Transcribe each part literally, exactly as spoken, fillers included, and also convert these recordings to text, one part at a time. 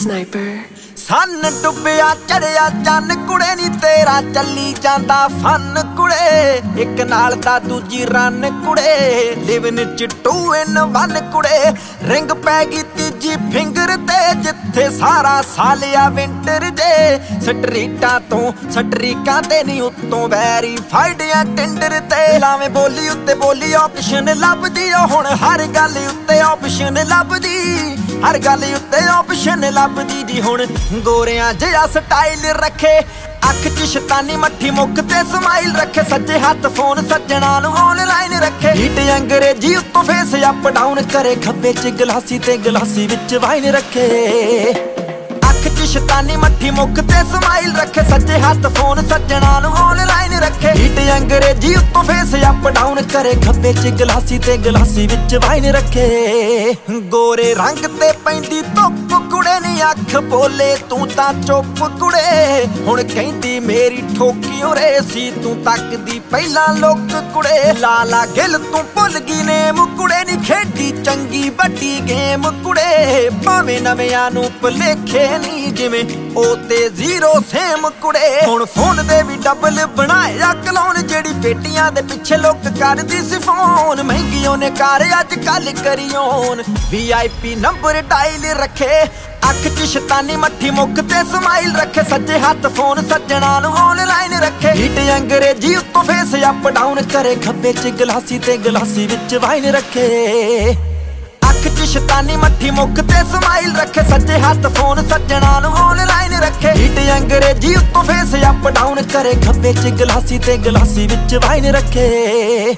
Sniper ਸੰਨ ਡੁੱਬਿਆ ਚੜਿਆ ਚੰਨ ਕੁੜੇ ਨੀ ਤੇਰਾ ਚੱਲੀ ਜਾਂਦਾ ਫਨ ਕੁੜੇ ਇੱਕ ਨਾਲ ਦਾ ਦੂਜੀ ਰਨ ਕੁੜੇ ਲਿਵਨ ਚ ਟੂ ਇਨ ਵਨ ਕੁੜੇ ਰਿੰਗ ਪੈ ਗਈ ਤੀਜੀ ਫਿੰਗਰ ਤੇ ਜਿੱਥੇ ਸਾਰਾ ਸਾਲਿਆ ਵਿੰਟਰ ਜੇ ਸਟਰੀਟਾਂ ਤੋਂ ਸਟਰੀਕਾਂ ਤੇ ਨਹੀਂ ਉੱਤੋਂ ਵੈਰੀਫਾਈਡ ਆ ਟਿੰਡਰ ਤੇ ਲਾਵੇਂ ਬੋਲੀ ਉੱਤੇ ਬੋਲੀ ਆਪਸ਼ਨ ਲੱਭਦੀ ਆ ਹੁਣ ਹਰ ਗੱਲ ਉੱਤੇ ਆਪਸ਼ਨ ਲੱਭਦੀ ਹਰ ਗੱਲ ਉੱਤੇ ਆਪਸ਼ਨ ਲੱਭਦੀ ਜੀ ਹੁਣ ਗੋਰਿਆਂ ਜਿਹਾ ਸਟਾਈਲ ਰੱਖੇ ਅੱਖ ਚ ਸ਼ੈਤਾਨੀ ਮੱਠੀ ਮੁੱਖ ਤੇ ਸਮਾਈਲ ਰੱਖੇ ਸੱਜੇ ਹੱਥ ਫੋਨ ਸੱਜਣਾ ਨੂੰ ਆਨਲਾਈਨ ਰੱਖੇ ਹੀਟ ਅੰਗਰੇਜ਼ੀ ਉੱਤੋਂ ਫੇਸ ਅਪ ਡਾਊਨ ਕਰੇ ਖੱਬੇ ਚ ਗਲਾਸੀ ਤੇ ਗਲਾਸੀ ਵਿੱਚ ਵਾਈਨ ਰੱਖੇ ਅੱਖ ਚ ਸ਼ੈਤਾਨੀ ਮੱਠੀ ਮੁੱਖ ਤੇ ਸਮਾਈਲ ਰੱਖੇ ਸੱਜੇ ਹੱਥ ਫੋਨ ਸੱਜਣਾ ਨੂੰ ਆਨਲਾਈਨ ਰੱਖੇ ਹੀਟ ਅੰਗਰੇਜ਼ੀ ਉੱਤੋਂ ਫੇਸ ਅਪ ਡਾਊਨ ਕਰੇ ਖੱਬੇ ਚ ਗਲਾਸੀ ਤੇ ਗਲਾਸੀ ਵਿੱਚ ਵਾਈਨ ਰੱਖੇ ਗੋਰੇ ਰੰਗ ਤੇ ਪੈਂਦੀ ਧੁੱਪ ਕੁੜੇ ਨੀ ਅੱਖ ਬੋਲੇ ਤੂੰ ਤਾਂ ਚੁੱਪ ਕੁੜੇ ਹੁਣ ਕਹਿੰਦੀ ਮੇਰੀ ਠੋਕੀ ਉਰੇ ਸੀ ਤੂੰ ਤੱਕਦੀ ਪਹਿਲਾਂ ਲੋਕ ਕੁੜੇ ਲਾਲਾ ਗਿੱਲ ਤੂੰ ਭੁੱਲ ਗਈ ਨੇਮ ਕੁੜੇ ਨੀ ਖੇਡੀ ਚੰਗੀ ਵੱਡੀ ਗੇਮ ਕੁੜੇ ਭਾਵੇਂ ਨਵਿਆਂ ਨੂੰ ਭੁਲੇਖੇ ਨੀ ਜਿਵੇਂ ਉਹ ਤੇ ਜ਼ੀਰੋ ਸੇਮ ਕੁੜੇ ਹੁਣ ਫੋਨ ਦੇ ਵੀ ਡਬਲ ਬਣਾਇਆ ਕਲੋਨ ਜਿਹੜੀ ਪੇਟੀਆਂ ਦੇ ਪਿੱਛੇ ਲੋਕ ਕਰਦੀ ਸੀ ਫੋਨ ਮਹਿੰਗੀ ਉਹਨੇ ਕਾਰ ਅੱਜ ਕੱਲ ਕਰੀਓਨ ਵੀ ਆਈ ਪੀ ਨੰਬਰ ਡਾਇਲ ਰੱਖੇ ਅੱਖ ਚ ਸ਼ੈਤਾਨੀ ਮੱਠੀ ਮੁੱਖ ਤੇ ਸਮਾਈਲ ਰੱਖੇ ਸੱਜੇ ਹੱਥ ਫੋਨ ਸੱਜਣਾ ਨੂੰ ਆਨਲਾਈਨ ਰੱਖੇ ਹੀਟ ਅੰਗਰੇਜ਼ੀ ਉੱਤੋਂ ਫੇਸ ਅਪ ਡਾਊਨ ਕਰੇ ਖੱਬੇ ਚ ਗਲਾਸੀ ਤੇ ਗਲਾਸੀ ਵਿੱਚ ਵਾਈਨ ਰੱਖੇ ਅੱਖ ਚ ਸ਼ੈਤਾਨੀ ਮੱਠੀ ਮੁੱਖ ਤੇ ਸਮਾਈਲ ਰੱਖੇ ਸੱਜੇ ਹੱਥ ਫੋਨ ਸੱਜਣਾ ਨੂੰ ਆਨਲਾਈਨ ਰੱਖੇ ਹੀਟ ਅੰਗਰੇਜ਼ੀ ਉੱਤੋਂ ਫੇਸ ਅਪ ਡਾਊਨ ਕਰੇ ਖੱਬੇ ਚ ਗਲਾਸੀ ਤੇ ਗਲਾਸੀ ਵਿੱਚ ਵਾਈਨ ਰੱਖੇ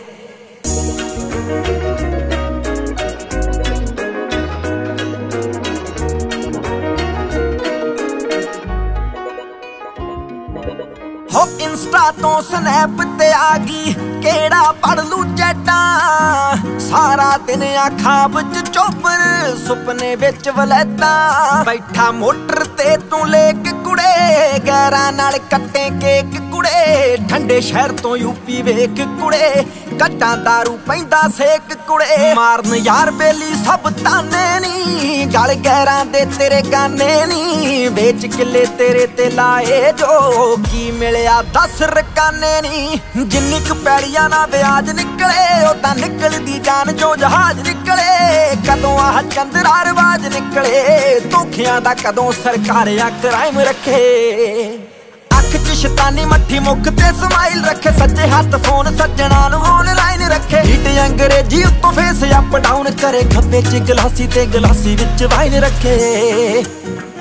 ਹੋ ਇੰਸਟਾ ਤੋਂ ਸਨੈਪ ਤੇ ਆ ਗਈ ਕਿਹੜਾ ਪੜ ਲੂ ਚੈਟਾਂ ਸਾਰਾ ਦਿਨ ਆ ਖਾਬ ਚ ਚੋਬਰ ਸੁਪਨੇ ਵਿੱਚ ਵਲੈਤਾ ਬੈਠਾ ਮੋਟਰ ਤੇ ਤੂੰ ਲੇਕ ਕੁੜੇ ਗੈਰਾਂ ਨਾਲ ਕੱਟੇ ਕੇਕ ਕੁੜੇ ਠੰਡੇ ਸ਼ਹਿਰ ਤੋਂ ਯੂਪੀ ਵੇਖ ਕੁੜੇ ਕੱਟਾਂ ਦਾਰੂ ਪੈਂਦਾ ਸੇਕ ਕੁੜੇ ਮਾਰਨ ਯਾਰ ਬੇਲੀ ਸਭ ਤਾਨੇ ਨੀ ਗਲ ਗੈਰਾਂ ਦੇ ਤੇਰੇ ਗਾਨੇ ਨੀ ਵੇਚ ਕਿੱਲੇ ਤੇਰੇ ਤੇ ਲਾਏ ਜੋ ਕੀ ਮਿਲਿਆ ਦਸ ਰਕਾਨੇ ਨੀ ਜਿੰਨੀ ਕੁ ਪੈੜੀਆਂ ਨਾ ਵਿਆਜ ਨਿਕਲੇ ਉਹ ਤਾਂ ਨਿਕਲਦੀ ਜਾਨ ਜੋ ਜਹਾਜ਼ ਨਿਕਲੇ ਕਦੋਂ ਆਹ ਚੰਦਰਾ ਰਵਾਜ ਨਿਕਲੇ ਧੋਖਿਆਂ ਦਾ ਕਦੋਂ ਸਰਕਾਰ ਆ ਕ੍ਰਾਈਮ ਰੱਖੇ ਅੱਖ ਚ ਸ਼ੈਤਾਨੀ ਮੱਠੀ ਮੁੱਖ ਤੇ ਸਮਾਈਲ ਰੱਖੇ ਸੱਜੇ ਹੱਥ ਫੋਨ ਸੱਜਣਾ ਨੂੰ ਆਨਲਾਈਨ ਰੱਖੇ ਹੀਟ ਅੰਗਰੇਜ਼ੀ ਉੱਤੋਂ ਫੇਸ ਅਪ ਡਾਊਨ ਕਰੇ ਖੱਬੇ ਚ ਗਲਾਸੀ ਤੇ ਗਲਾਸੀ ਵਿੱਚ ਵਾਈਨ ਰੱਖੇ